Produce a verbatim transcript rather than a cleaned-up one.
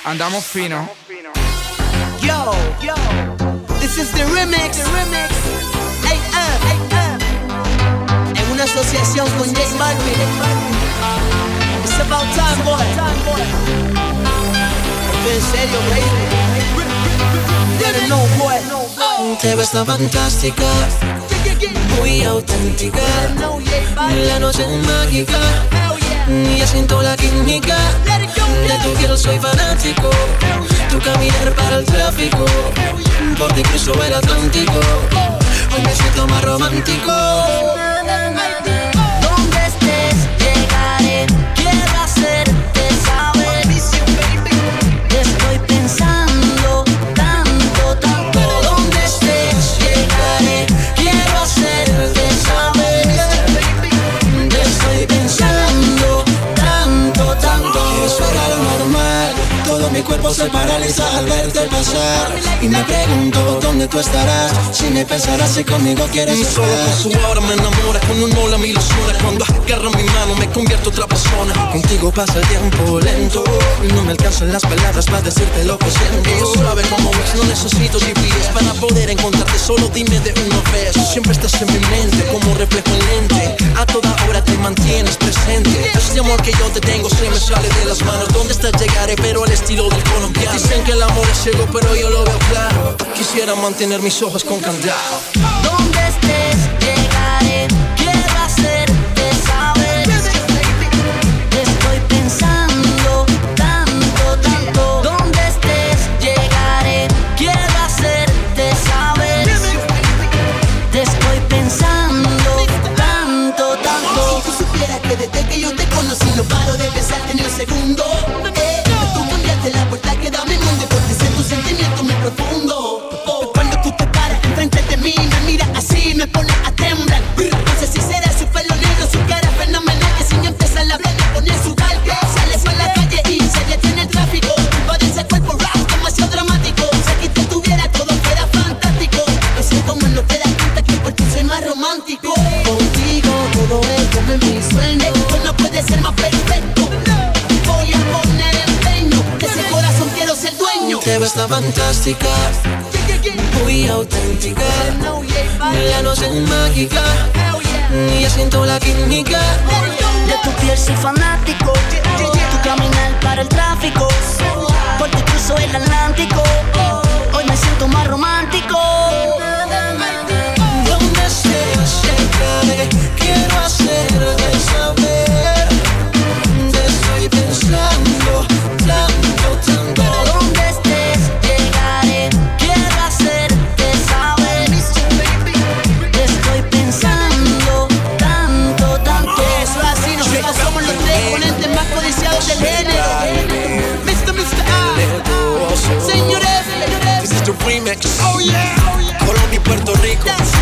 Andamos fino. Yo, yo, this is the remix, the remix. Hey, uh, hey, uh. En una asociación con J Balvin. It's about time, boy. En serio, baby. Didn't know, boy. Te ves tan fantástica, muy auténtica. La noche es mágica, ya siento la química. De tu piel soy fanático, tu caminar para el tráfico. Por ti cruzo el Atlántico, hoy me siento más romántico. Donde estés llegaré, quiero hacerte saber. Te estoy pensando tanto, tanto. Donde estés llegaré, quiero hacerte saber. Te estoy pensando tanto, tanto. Eso era lo normal, todo mi cuerpo se paraliza al verte pasar. Y me pregunto dónde tú estarás, si me pensarás si conmigo quieres estar. Solo con su aura me enamora, con un hola me ilusiona. Cuando agarra mi mano me convierto en otra persona. Contigo pasa el tiempo lento y no me alcanzan las palabras para decirte lo que siento. Ella sabe cómo es, no necesito G P S para poder encontrarte, solo dime de una vez. Siempre estás en mi mente como reflejo en lente, a toda hora te mantienes presente. Este amor que yo te tengo se me sale de las manos. ¿Dónde estás? Llegaré, pero al estilo del colombiano. Dicen que el amor es ciego, pero yo lo veo claro. Quisiera mantener mis ojos con candado. Donde estés llegaré, quiero hacerte saber. Te estoy pensando tanto, tanto. Donde estés llegaré, quiero hacerte saber. Te estoy pensando tanto, tanto. Si tú supieras que desde que yo te conocí no paro de pensarte ni un segundo. Eh, tú cambiaste la puerta que da mi mundo, porque sé tu sentimiento muy profundo. Oh, cuando tú te paras enfrente de mí, me miras así, me pones a temblar. No sé si será su pelo negro, su cara fenomenal, que si yo empiezo a hablar me pone su calque. Sales por la calle y se detiene el tráfico. Por ese cuerpo rap demasiado dramático. Si aquí te tuviera todo fuera fantástico. No sé cómo no te das cuenta que por ti soy más romántico. Contigo todo es como en mis sueños. Esto no puede ser más perfecto. Voy a poner empeño, de ese corazón quiero ser dueño. Te ves tan fantástica, muy auténtica. La noche es mágica, ya siento la química. De tu piel soy fanático, tu caminar para el tráfico. Por ti cruzo el Atlántico, hoy me siento más romántico. Donde estés llegaré, quiero hacerte saber. Te estoy pensando tanto, tanto. Donde estés llegaré, quiero hacerte saber. Te estoy pensando tanto, tanto. Eso es así, nosotros somos los tres exponentes más codiciados del género. mister mister A, señores, This is the remix. oh yeah, Colombia y Puerto Rico. that's